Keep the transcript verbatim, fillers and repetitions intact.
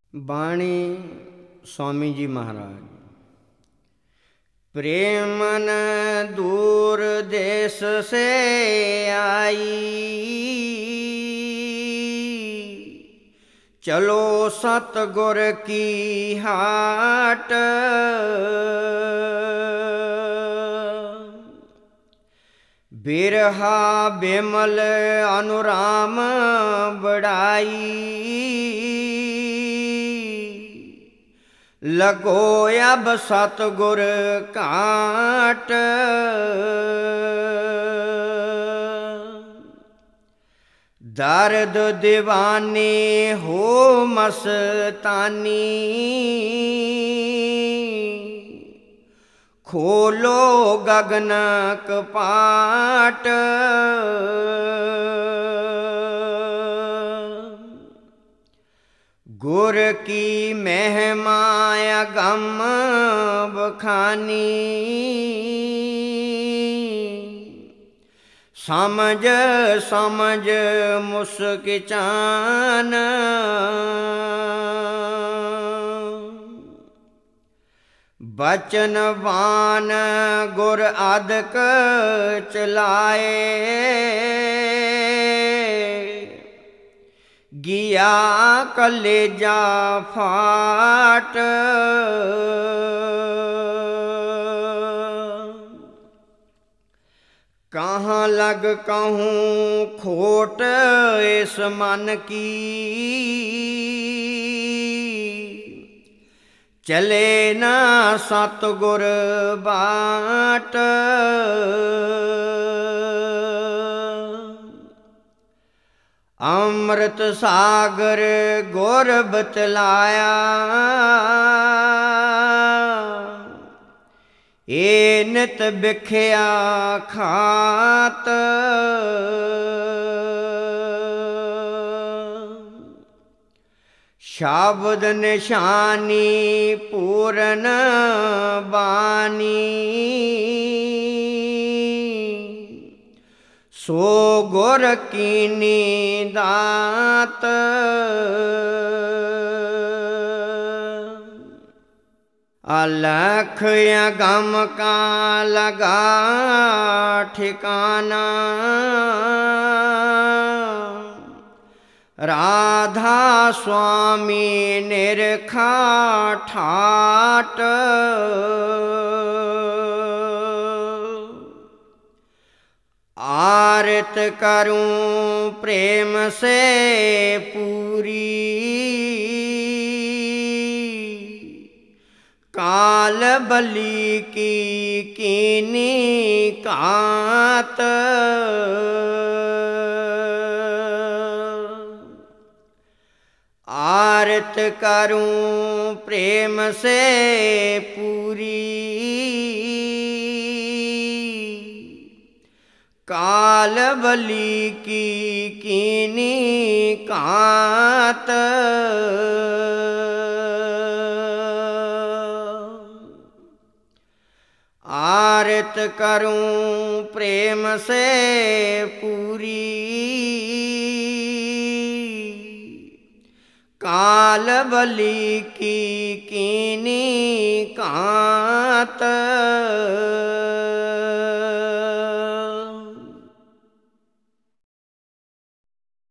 बाणी स्वामी जी महाराज। प्रेमन दूर देश से आई, चलो सतगुर की हाट। बिरहा बिमल अनुराम बड़ाई, लगो अब सतगुर काट। दर्द दीवाने हो मस्तानी, खोलो गगन कपाट। गुर की महिमा अगम बखानी, समझ समझ मुस्किचान। बचनवान गुर अदक चलाए, गिया कलेजा फाट। कहाँ लग कहूँ खोट इस मन की, चले ना सतगुर बाट। अमृत सागर गुर बतलाया, ए नित बिख्या खात। शब्द निशानी पूरन बानी, सो गुर कीनी दात। अलख अगम का लगा ठिकाना, राधा स्वामी निरखा ठाट। आरत करूं प्रेम से पूरी, काल बलि की कीनी कात। आरत करूं प्रेम से पूरी, काल बलि की कीनी कात। आरत करूं प्रेम से पूरी, काल बलि की कीनी कात।